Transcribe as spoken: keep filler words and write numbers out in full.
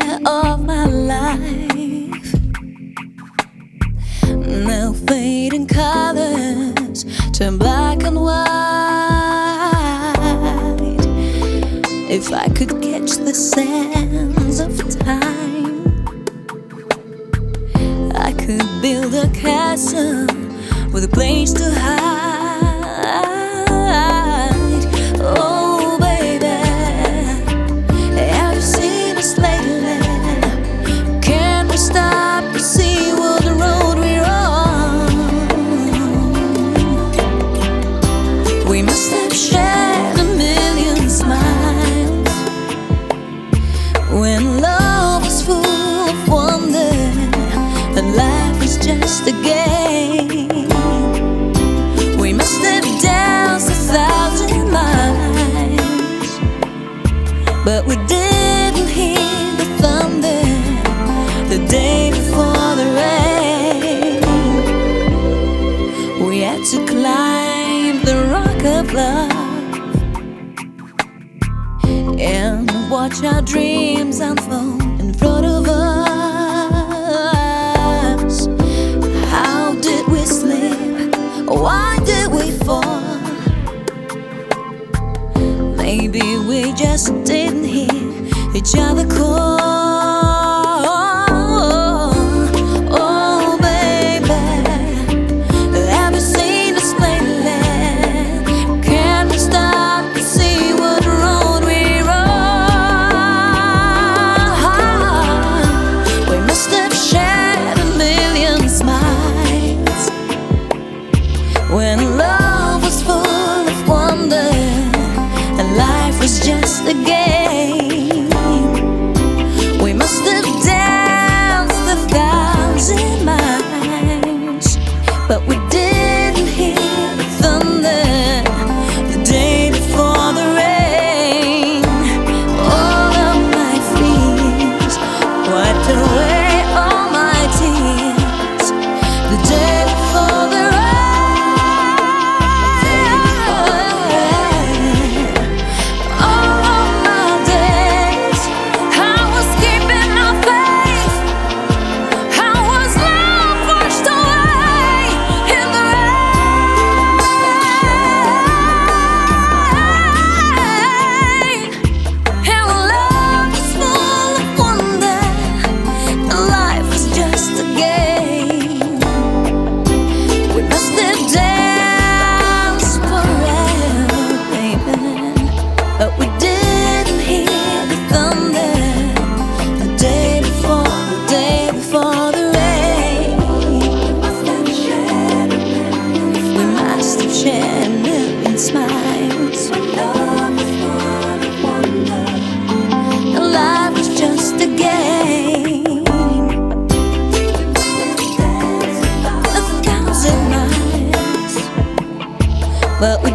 year of my life. Now fading colors turn black and white. If I could catch the sands of time, I could build a castle with a place to hide. Oh baby, have you seen us lately? Can we stop to see what the road we're on? We must have shared a million smiles when love was full of wonder and life was just a game. We must have danced a thousand miles, but we didn't hear the thunder the day before the rain. We had to climb the rock of love and watch our dreams unfold in front of us. How did we sleep? Why did we fall? Maybe we just didn't hear each other call. Oh baby, have you seen us lately? Can we stop to see what road we're on? We must have shared a million smiles when love was full of wonder and life was just a game. We must have danced a thousand miles, but we didn't hear the thunder the day before the rain. All of my fears wiped away all my tears the day before the rain. But we didn't hear the thunder the day before, the day before the rain. We must have shared a million smiles when love was full of wonder and life was just a game. A thousand miles, but we